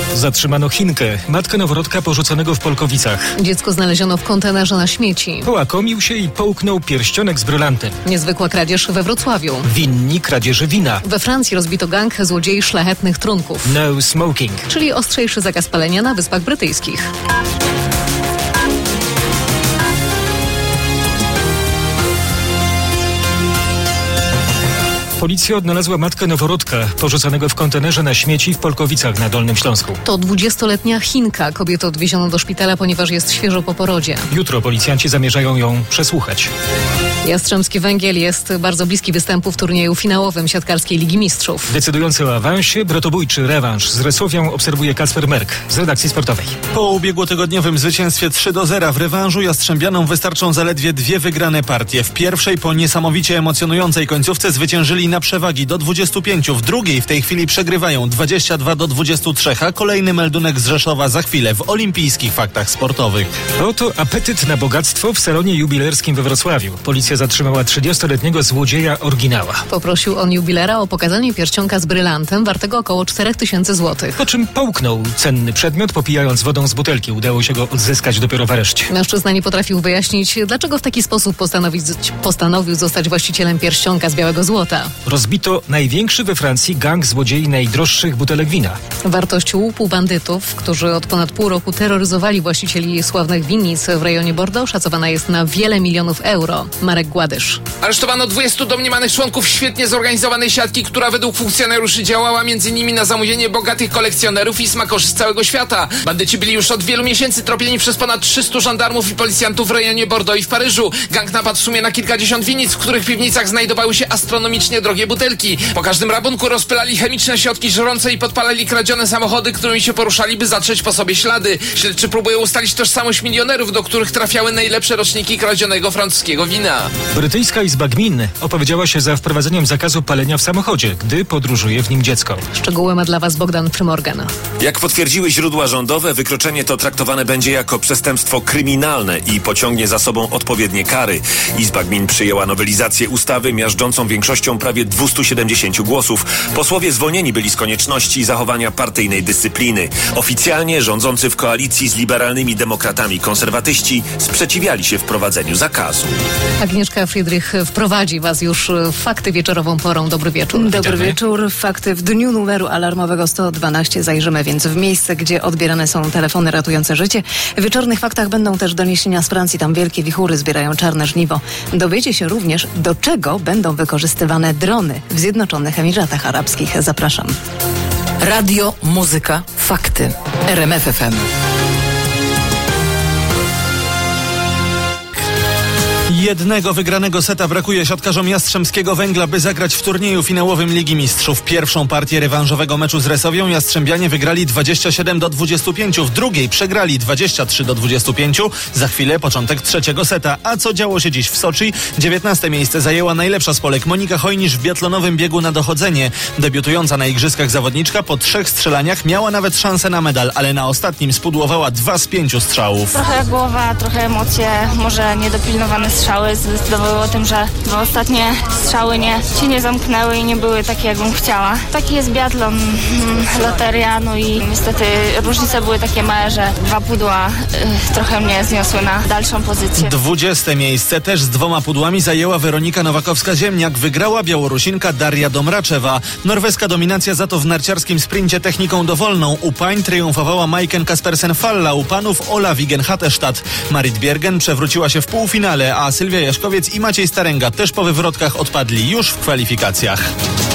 Zatrzymano Chinkę, matkę noworodka porzuconego w Polkowicach. Dziecko znaleziono w kontenerze na śmieci. Połakomił się i połknął pierścionek z brylantem. Niezwykła kradzież we Wrocławiu. Winni kradzieży wina. We Francji rozbito gang złodziei szlachetnych trunków. No smoking. Czyli ostrzejszy zakaz palenia na Wyspach Brytyjskich. Policja odnalazła matkę noworodka porzuconego w kontenerze na śmieci w Polkowicach na Dolnym Śląsku. To 20-letnia Chinka. Kobietę odwieziono do szpitala, ponieważ jest świeżo po porodzie. Jutro policjanci zamierzają ją przesłuchać. Jastrzębski Węgiel jest bardzo bliski występu w turnieju finałowym siatkarskiej Ligi Mistrzów. Decydujący o awansie, brotobójczy rewanż z Resłowią obserwuje Kacper Merk z redakcji sportowej. Po ubiegłotygodniowym zwycięstwie 3-0 w rewanżu Jastrzębianom wystarczą zaledwie 2 wygrane partie. W pierwszej po niesamowicie emocjonującej końcówce zwyciężyli na przewagi do 25, w drugiej w tej chwili przegrywają 22-23, a kolejny meldunek z Rzeszowa za chwilę w olimpijskich faktach sportowych. Oto apetyt na bogactwo w salonie jubilerskim we Wrocławiu. Policja zatrzymała 30-letniego złodzieja oryginała. Poprosił on jubilera o pokazanie pierścionka z brylantem wartego około 4000 zł. Po czym połknął cenny przedmiot, popijając wodą z butelki. Udało się go odzyskać dopiero w areszcie. Mężczyzna nie potrafił wyjaśnić, dlaczego w taki sposób postanowił zostać właścicielem pierścionka z białego złota. Rozbito największy we Francji gang złodziei najdroższych butelek wina. Wartość łupu bandytów, którzy od ponad pół roku terroryzowali właścicieli sławnych winnic w rejonie Bordeaux, szacowana jest na wiele milionów euro. Marek Gładysz. Aresztowano 20 domniemanych członków świetnie zorganizowanej siatki, która według funkcjonariuszy działała m.in. na zamówienie bogatych kolekcjonerów i smakoszy z całego świata. Bandyci byli już od wielu miesięcy tropieni przez ponad 300 żandarmów i policjantów w rejonie Bordeaux i w Paryżu. Gang napadł w sumie na kilkadziesiąt winnic, w których piwnicach znajdowały się astronomicznie drogie butelki. Po każdym rabunku rozpylali chemiczne środki żrące i podpalali kradzione samochody, którymi się poruszali, by zatrzeć po sobie ślady. Śledczy próbują ustalić tożsamość milionerów, do których trafiały najlepsze roczniki kradzionego francuskiego wina. Brytyjska Izba Gmin opowiedziała się za wprowadzeniem zakazu palenia w samochodzie, gdy podróżuje w nim dziecko. Szczegóły ma dla Was Bogdan Frymorgan. Jak potwierdziły źródła rządowe, wykroczenie to traktowane będzie jako przestępstwo kryminalne i pociągnie za sobą odpowiednie kary. Izba Gmin przyjęła nowelizację ustawy miażdżącą większością prawie 270 głosów. Posłowie zwolnieni byli z konieczności zachowania partyjnej dyscypliny. Oficjalnie rządzący w koalicji z liberalnymi demokratami konserwatyści sprzeciwiali się wprowadzeniu zakazu. Agnieszka Friedrich wprowadzi Was już w fakty wieczorową porą. Dobry wieczór. Dobry wieczór. Fakty w dniu numeru alarmowego 112. Zajrzymy więc w miejsce, gdzie odbierane są telefony ratujące życie. W wieczornych faktach będą też doniesienia z Francji. Tam wielkie wichury zbierają czarne żniwo. Dowiecie się również, do czego będą wykorzystywane drony w Zjednoczonych Emiratach Arabskich. Zapraszam. Radio, muzyka, fakty. RMF FM. Jednego wygranego seta brakuje siatkarzom Jastrzębskiego Węgla, by zagrać w turnieju finałowym Ligi Mistrzów. Pierwszą partię rewanżowego meczu z Resowią Jastrzębianie wygrali 27-25, w drugiej przegrali 23-25. Za chwilę początek trzeciego seta. A co działo się dziś w Soczi? 19. miejsce zajęła najlepsza z Polek Monika Hojnisz w biatlonowym biegu na dochodzenie. Debiutująca na igrzyskach zawodniczka po 3 strzelaniach miała nawet szansę na medal, ale na ostatnim spudłowała 2 z 5 strzałów. Trochę głowa, trochę emocje, może niedopilnowane strzały zdecydowały o tym, że 2 ostatnie strzały się nie zamknęły i nie były takie, jakbym chciała. Taki jest biatlon, loteria, no i niestety różnice były takie małe, że 2 pudła trochę mnie zniosły na dalszą pozycję. 20. miejsce też z 2 pudłami zajęła Weronika Nowakowska-Ziemniak. Wygrała Białorusinka Daria Domraczewa. Norweska dominacja za to w narciarskim sprincie techniką dowolną. U pań triumfowała Majken Kaspersen-Falla, u panów Ola Wigen-Hattestadt. Marit Bjergen przewróciła się w półfinale, a Sylwia Jaśkowiec i Maciej Staręga też po wywrotkach odpadli już w kwalifikacjach.